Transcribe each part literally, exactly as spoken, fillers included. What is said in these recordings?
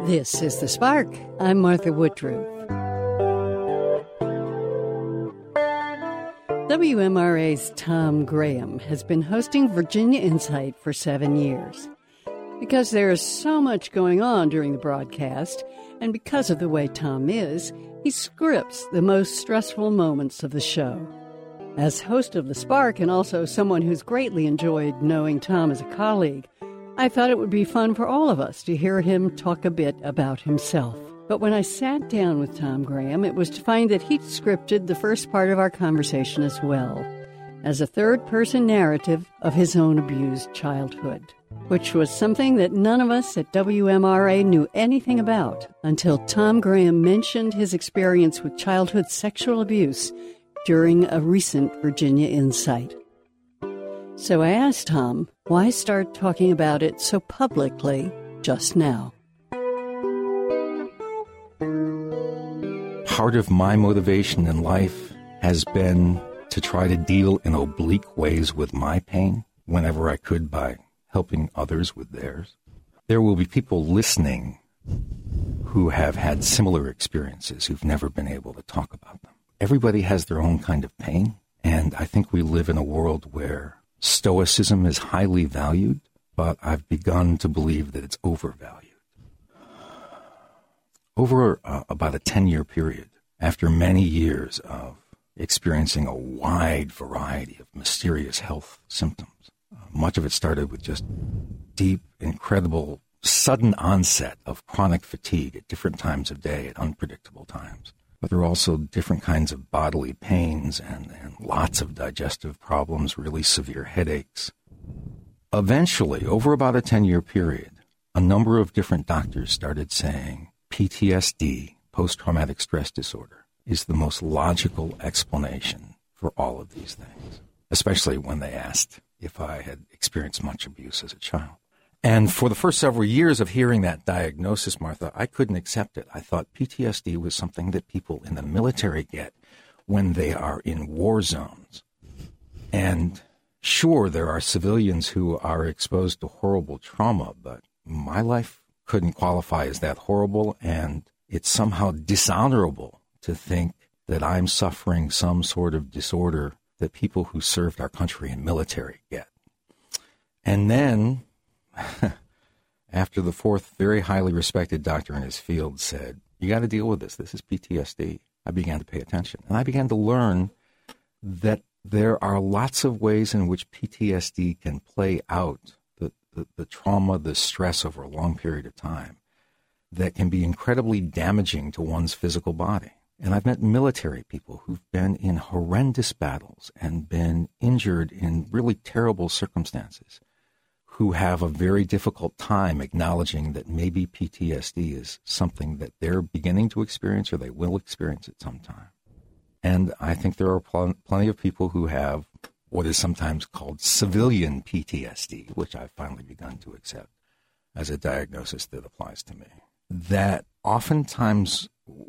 This is The Spark. I'm Martha Woodruff. W M R A's Tom Graham has been hosting Virginia Insight for seven years. Because there is so much going on during the broadcast, and because of the way Tom is, he scripts the most stressful moments of the show. As host of The Spark and also someone who's greatly enjoyed knowing Tom as a colleague, I thought it would be fun for all of us to hear him talk a bit about himself. But when I sat down with Tom Graham, it was to find that he'd scripted the first part of our conversation as well, as a third-person narrative of his own abused childhood, which was something that none of us at W M R A knew anything about until Tom Graham mentioned his experience with childhood sexual abuse during a recent Virginia Insight. So I asked Tom, why start talking about it so publicly just now? Part of my motivation in life has been to try to deal in oblique ways with my pain whenever I could by helping others with theirs. There will be people listening who have had similar experiences who've never been able to talk about them. Everybody has their own kind of pain, and I think we live in a world where stoicism is highly valued, but I've begun to believe that it's overvalued. Over uh, about a ten-year period, after many years of experiencing a wide variety of mysterious health symptoms, uh, much of it started with just deep, incredible, sudden onset of chronic fatigue at different times of day at unpredictable times. But there are also different kinds of bodily pains and, and lots of digestive problems, really severe headaches. Eventually, over about a ten-year period, a number of different doctors started saying P T S D, post-traumatic stress disorder, is the most logical explanation for all of these things, especially when they asked if I had experienced much abuse as a child. And for the first several years of hearing that diagnosis, Martha, I couldn't accept it. I thought P T S D was something that people in the military get when they are in war zones. And sure, there are civilians who are exposed to horrible trauma, but my life couldn't qualify as that horrible, and it's somehow dishonorable to think that I'm suffering some sort of disorder that people who served our country in military get. And then after the fourth very highly respected doctor in his field said, you got to deal with this. This is P T S D. I began to pay attention. And I began to learn that there are lots of ways in which P T S D can play out the, the, the trauma, the stress over a long period of time that can be incredibly damaging to one's physical body. And I've met military people who've been in horrendous battles and been injured in really terrible circumstances, who have a very difficult time acknowledging that maybe P T S D is something that they're beginning to experience or they will experience at some time. And I think there are pl- plenty of people who have what is sometimes called civilian P T S D, which I've finally begun to accept as a diagnosis that applies to me. That oftentimes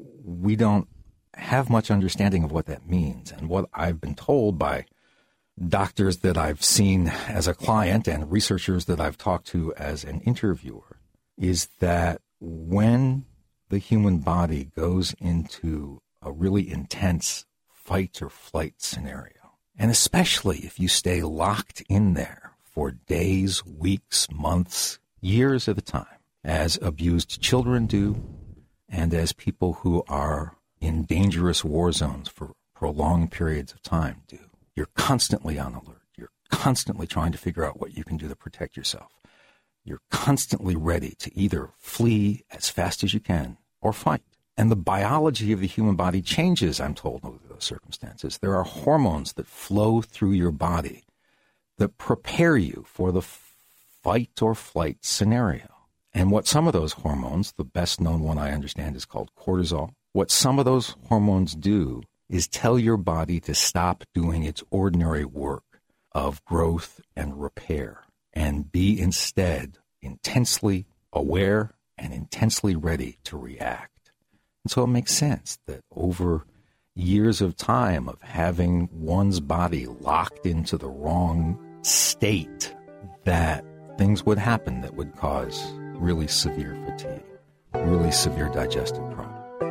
we don't have much understanding of what that means. And what I've been told by doctors that I've seen as a client and researchers that I've talked to as an interviewer is that when the human body goes into a really intense fight or flight scenario, and especially if you stay locked in there for days, weeks, months, years at a time, as abused children do, and as people who are in dangerous war zones for prolonged periods of time do, you're constantly on alert. You're constantly trying to figure out what you can do to protect yourself. You're constantly ready to either flee as fast as you can or fight. And the biology of the human body changes, I'm told, under those circumstances. There are hormones that flow through your body that prepare you for the fight or flight scenario. And what some of those hormones, the best known one I understand is called cortisol, what some of those hormones do is tell your body to stop doing its ordinary work of growth and repair and be instead intensely aware and intensely ready to react. And so it makes sense that over years of time of having one's body locked into the wrong state, that things would happen that would cause really severe fatigue. really severe digestive problem.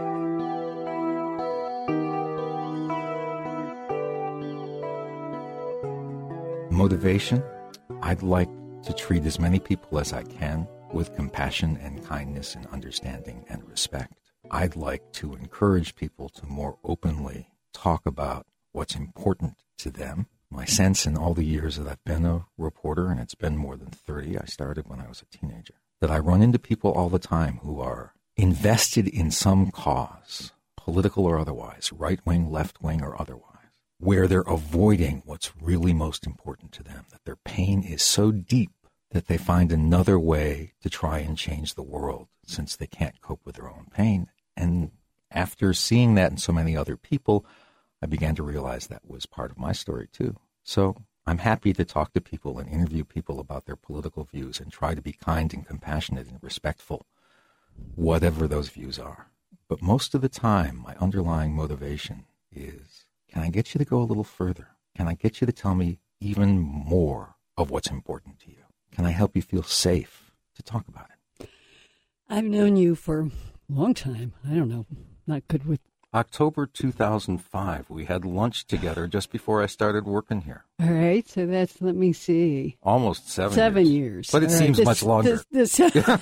Motivation, I'd like to treat as many people as I can with compassion and kindness and understanding and respect. I'd like to encourage people to more openly talk about what's important to them. My sense in all the years that I've been a reporter, and it's been more than thirty, I started when I was a teenager, that I run into people all the time who are invested in some cause, political or otherwise, right-wing, left-wing, or otherwise, where they're avoiding what's really most important to them, that their pain is so deep that they find another way to try and change the world since they can't cope with their own pain. And after seeing that in so many other people, I began to realize that was part of my story too. So I'm happy to talk to people and interview people about their political views and try to be kind and compassionate and respectful, whatever those views are. But most of the time, my underlying motivation is, can I get you to go a little further? Can I get you to tell me even more of what's important to you? Can I help you feel safe to talk about it? I've known you for a long time. I don't know, not good with... October two thousand five, we had lunch together just before I started working here. All right, so that's, let me see. Almost seven Seven years. years. But it All seems right. much This- longer. this-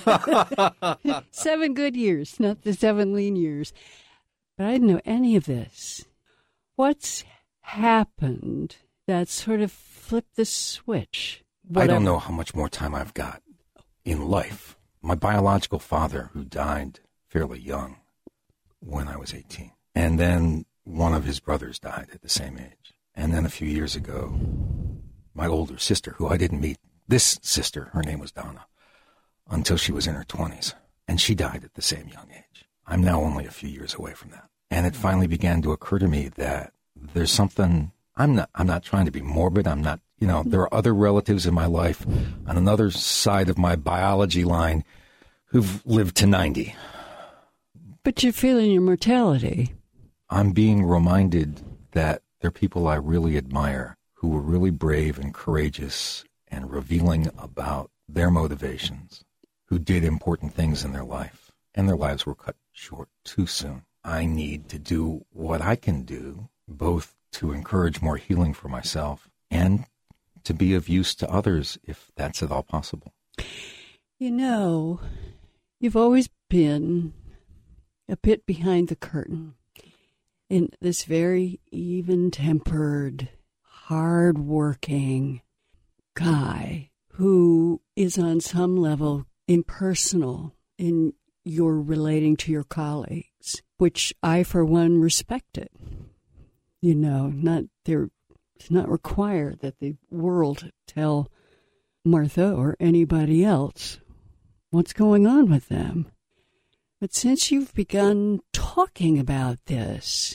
this- seven good years, not the seven lean years. But I didn't know any of this. What's happened that sort of flipped the switch? I don't know how much more time I've got in life. My biological father, who died fairly young when I was eighteen, and then one of his brothers died at the same age. And then a few years ago, my older sister, who I didn't meet, this sister, her name was Donna, until she was in her twenties, and she died at the same young age. I'm now only a few years away from that. And it finally began to occur to me that there's something, I'm not, I'm not trying to be morbid, I'm not, you know, there are other relatives in my life on another side of my biology line who've lived to ninety. But you're feeling your mortality. I'm being reminded that there are people I really admire who were really brave and courageous and revealing about their motivations, who did important things in their life, and their lives were cut short too soon. I need to do what I can do, both to encourage more healing for myself and to be of use to others if that's at all possible. You know, you've always been a bit behind the curtain in this very even-tempered, hard-working guy who is on some level impersonal in your relating to your colleagues, which I, for one, respected. You know, not there. It's not required that the world tell Martha or anybody else what's going on with them. But since you've begun talking about this,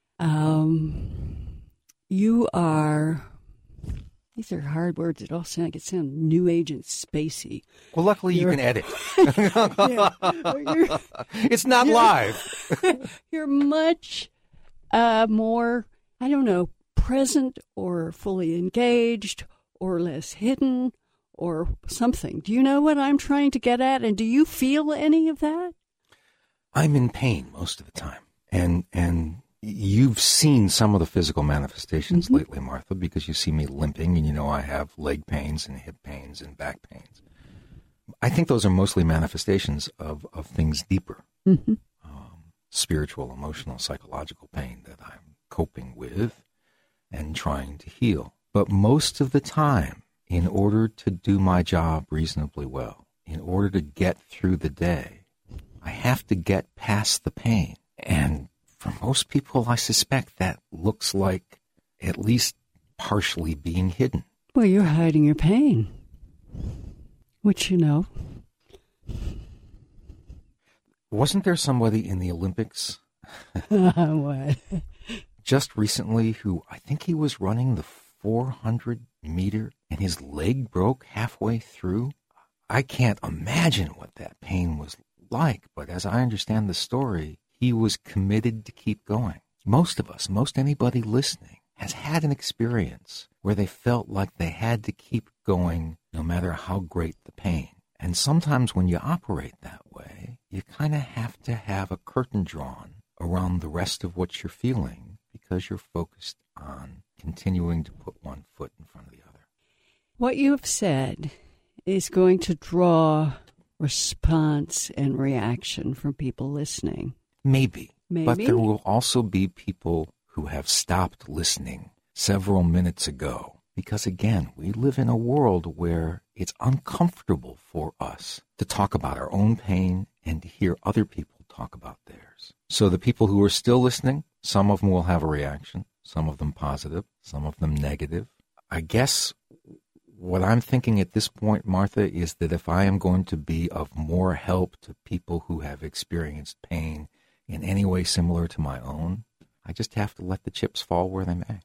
um, you are, these are hard words. It all sound, it sound new age and spacey. Well, luckily You're, you can edit. yeah, you're, It's not you're, live. You're much uh, more, I don't know, present or fully engaged or less hidden or something. Do you know what I'm trying to get at? And do you feel any of that? I'm in pain most of the time. And and you've seen some of the physical manifestations mm-hmm. lately, Martha, because you see me limping and you know I have leg pains and hip pains and back pains. I think those are mostly manifestations of, of things deeper, mm-hmm. um, spiritual, emotional, psychological pain that I'm coping with and trying to heal. But most of the time, in order to do my job reasonably well, in order to get through the day, I have to get past the pain. And for most people, I suspect that looks like at least partially being hidden. Well, you're hiding your pain, which you know. Wasn't there somebody in the Olympics What? just recently who, I think he was running the four hundred meter and his leg broke halfway through? I can't imagine what that pain was like, but as I understand the story, he was committed to keep going. Most of us, most anybody listening, has had an experience where they felt like they had to keep going no matter how great the pain. And sometimes when you operate that way, you kind of have to have a curtain drawn around the rest of what you're feeling because you're focused on continuing to put one foot in front of the other. What you have said is going to draw response and reaction from people listening. Maybe. Maybe. But there will also be people who have stopped listening several minutes ago. Because, again, we live in a world where it's uncomfortable for us to talk about our own pain and to hear other people talk about theirs. So the people who are still listening, some of them will have a reaction, some of them positive, some of them negative. I guess what I'm thinking at this point, Martha, is that if I am going to be of more help to people who have experienced pain in any way similar to my own, I just have to let the chips fall where they may.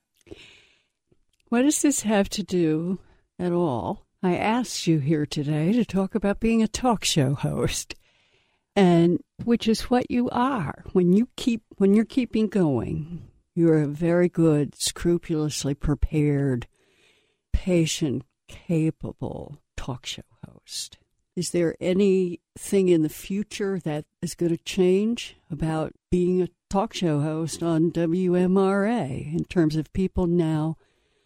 What does this have to do at all? I asked you here today to talk about being a talk show host, and which is what you are. When you keep, when you're keeping going, you're a very good, scrupulously prepared, patient, capable talk show host. Is there anything in the future that is going to change about being a talk show host on W M R A in terms of people now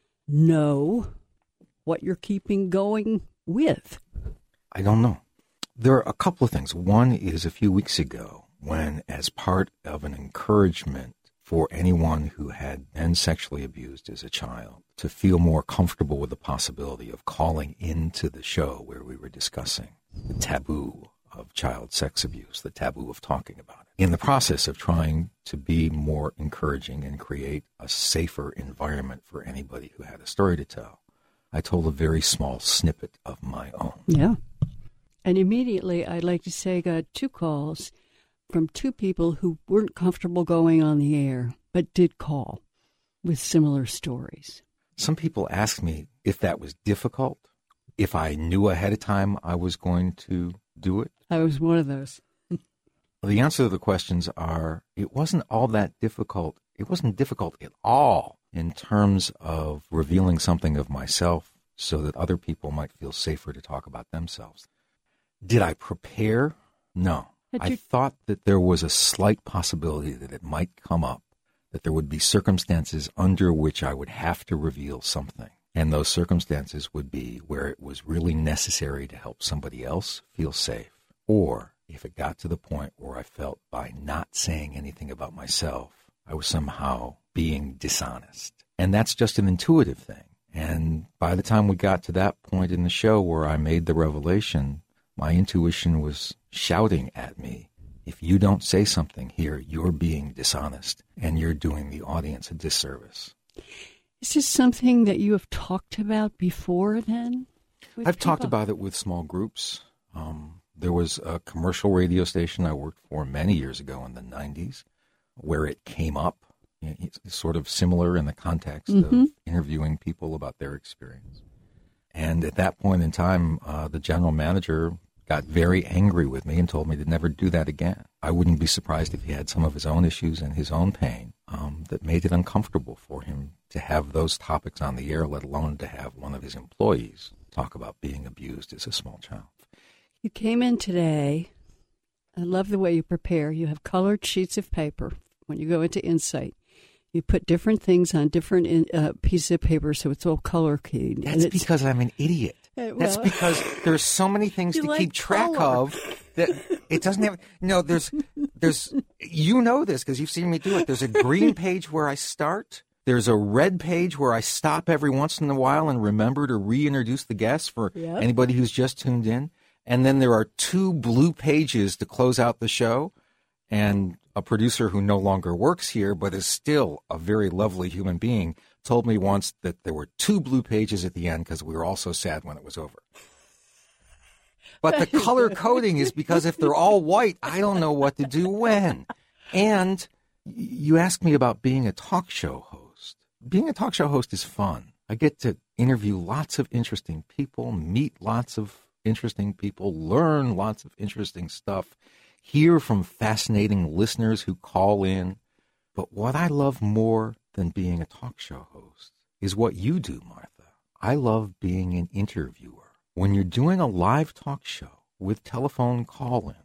know what you're keeping going with? I don't know. There are a couple of things. One is a few weeks ago when, as part of an encouragement for anyone who had been sexually abused as a child to feel more comfortable with the possibility of calling into the show where we were discussing the taboo of child sex abuse, the taboo of talking about it, in the process of trying to be more encouraging and create a safer environment for anybody who had a story to tell, I told a very small snippet of my own. Yeah. And immediately, I'd like to say, I got two calls from two people who weren't comfortable going on the air, but did call with similar stories. Some people asked me if that was difficult, if I knew ahead of time I was going to do it. I was one of those. The answer to the questions are, it wasn't all that difficult. It wasn't difficult at all in terms of revealing something of myself so that other people might feel safer to talk about themselves. Did I prepare? No. I thought that there was a slight possibility that it might come up, that there would be circumstances under which I would have to reveal something. And those circumstances would be where it was really necessary to help somebody else feel safe. Or if it got to the point where I felt by not saying anything about myself, I was somehow being dishonest. And that's just an intuitive thing. And by the time we got to that point in the show where I made the revelation, my intuition was shouting at me, if you don't say something here, you're being dishonest and you're doing the audience a disservice. Is this something that you have talked about before then? I've people? talked about it with small groups. Um, there was a commercial radio station I worked for many years ago in the nineties where it came up. It's sort of similar in the context mm-hmm. of interviewing people about their experience. And at that point in time, uh, the general manager got very angry with me and told me to never do that again. I wouldn't be surprised if he had some of his own issues and his own pain um, that made it uncomfortable for him to have those topics on the air, let alone to have one of his employees talk about being abused as a small child. You came in today. I love the way you prepare. You have colored sheets of paper when you go into Insight. You put different things on different in, uh, pieces of paper, so it's all color-keyed. That's because I'm an idiot. Uh, well, That's because there's so many things to like keep track color. of that it doesn't have. No, there's, there's. You know this because you've seen me do it. There's a green page where I start. There's a red page where I stop every once in a while and remember to reintroduce the guests for yep. anybody who's just tuned in. And then there are two blue pages to close out the show. And a producer who no longer works here but is still a very lovely human being told me once that there were two blue pages at the end because we were all so sad when it was over. But the color coding is because if they're all white, I don't know what to do when. And you asked me about being a talk show host. Being a talk show host is fun. I get to interview lots of interesting people, meet lots of interesting people, learn lots of interesting stuff, hear from fascinating listeners who call in. But what I love more than being a talk show host is what you do, Martha. I love being an interviewer. When you're doing a live talk show with telephone call-ins,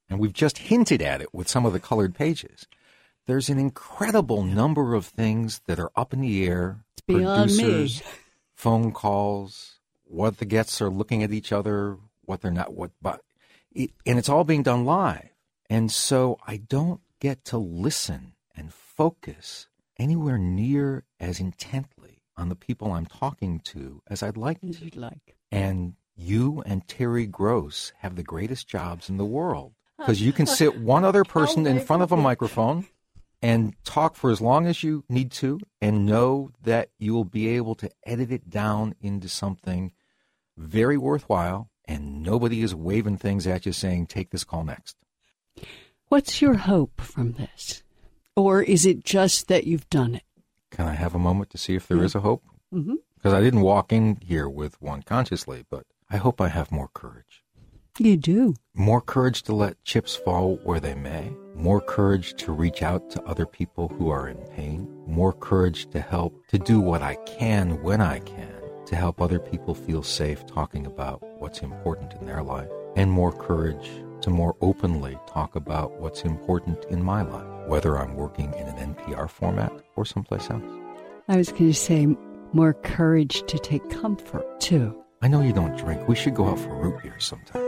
and we've just hinted at it with some of the colored pages. There's an incredible number of things that are up in the air. It's beyond Producers, me. phone calls, what the guests are looking at each other, what they're not, what, but, it, and it's all being done live. And so I don't get to listen and focus anywhere near as intently on the people I'm talking to as I'd like As to. you'd like. And you and Terry Gross have the greatest jobs in the world because you can sit one other person in front of a microphone and talk for as long as you need to and know that you will be able to edit it down into something very worthwhile, and nobody is waving things at you saying, take this call next. What's your hope from this? Or is it just that you've done it? Can I have a moment to see if there Yeah. is a hope? Mm-hmm. Because I didn't walk in here with one consciously, but I hope I have more courage. You do. More courage to let chips fall where they may. More courage to reach out to other people who are in pain. More courage to help, to do what I can when I can, to help other people feel safe talking about what's important in their life. And more courage to more openly talk about what's important in my life, whether I'm working in an N P R format or someplace else. I was going to say more courage to take comfort, too. I know you don't drink. We should go out for root beer sometime.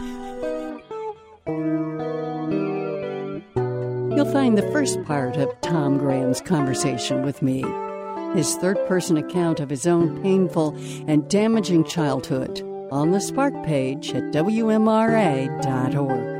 You'll find the first part of Tom Graham's conversation with me, his third-person account of his own painful and damaging childhood, on the Spark page at W M R A dot org.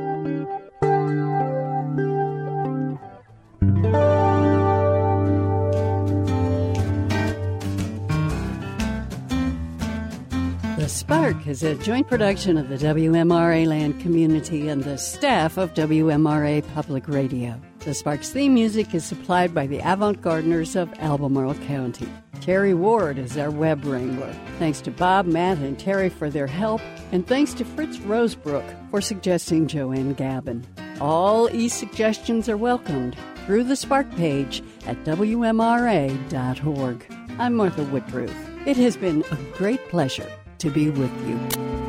The Spark is a joint production of the W M R A Land community and the staff of W M R A Public Radio. The Spark's theme music is supplied by the Avant Gardeners of Albemarle County. Terry Ward is our web wrangler. Thanks to Bob, Matt, and Terry for their help, and thanks to Fritz Rosebrook for suggesting Joanne Gabin. All e-suggestions are welcomed through the Spark page at W M R A dot org. I'm Martha Woodruff. It has been a great pleasure to be with you.